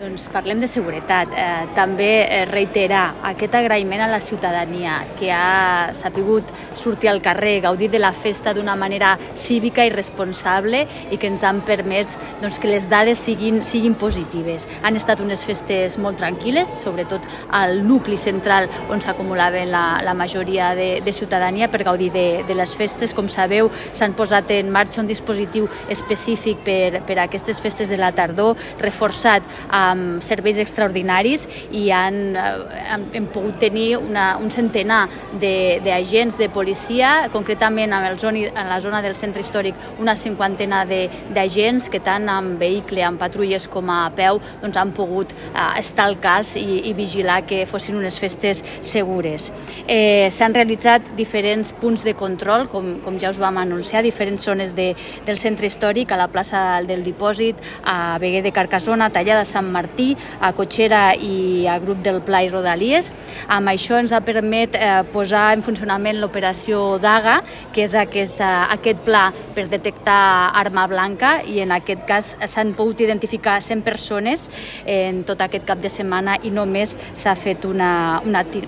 Doncs parlem de seguretat. També reiterar aquest agraïment a la ciutadania que ha sapigut sortir al carrer, gaudir de la festa d'una manera cívica i responsable i que ens han permès que les dades siguin positives. Han estat unes festes molt tranquil·les, sobretot al nucli central on s'acumulaven la majoria de ciutadania per gaudir de les festes. Com sabeu, s'han posat en marxa un dispositiu específic per a aquestes festes de la tardor, reforçat amb serveis extraordinaris i hem pogut tenir un centenar d'agents de policia, concretament en la zona del centre històric una cinquantena d'agents que tant amb vehicle, amb patrulles com a peu han pogut estar al cas i vigilar que fossin unes festes segures. S'han realitzat diferents punts de control, com ja us vam anunciar, diferents zones del centre històric, a la plaça del Dipòsit, a Veguer de Carcassona, a Tallada de Sant Martí, a Cotxera i a Grup del Pla i Rodalies. Amb això ens ha permès posar en funcionament l'operació DAGA, que és aquest pla per detectar arma blanca, i en aquest cas s'han pogut identificar 100 persones en tot aquest cap de setmana i només s'ha fet una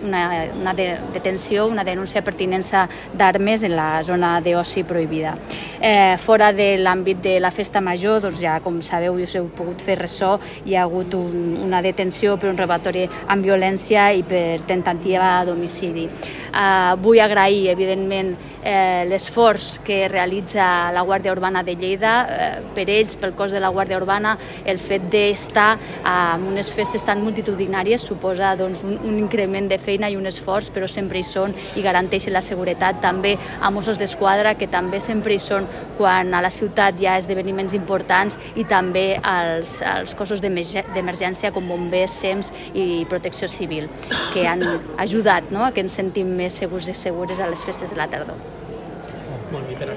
detenció, una denúncia per tinença d'armes en la zona d'oci prohibida. Fora de l'àmbit de la festa major, ja com sabeu i us heu pogut fer ressò, hi ha hagut una detenció per un robatori amb violència i per tentativa d'homicidi. Vull agrair, evidentment, l'esforç que realitza la Guàrdia Urbana de Lleida, per ells, pel cos de la Guàrdia Urbana. El fet d'estar en unes festes tan multitudinàries suposa un increment de feina i un esforç, però sempre hi són i garanteixen la seguretat. També a Mossos d'Esquadra, que també sempre hi són quan a la ciutat hi ha esdeveniments importants, i també als cossos d'emergència com bombers, SEMS i Protecció Civil, que han ajudat a que ens sentim més segurs i segures a les festes de la tardor. Molt bé, per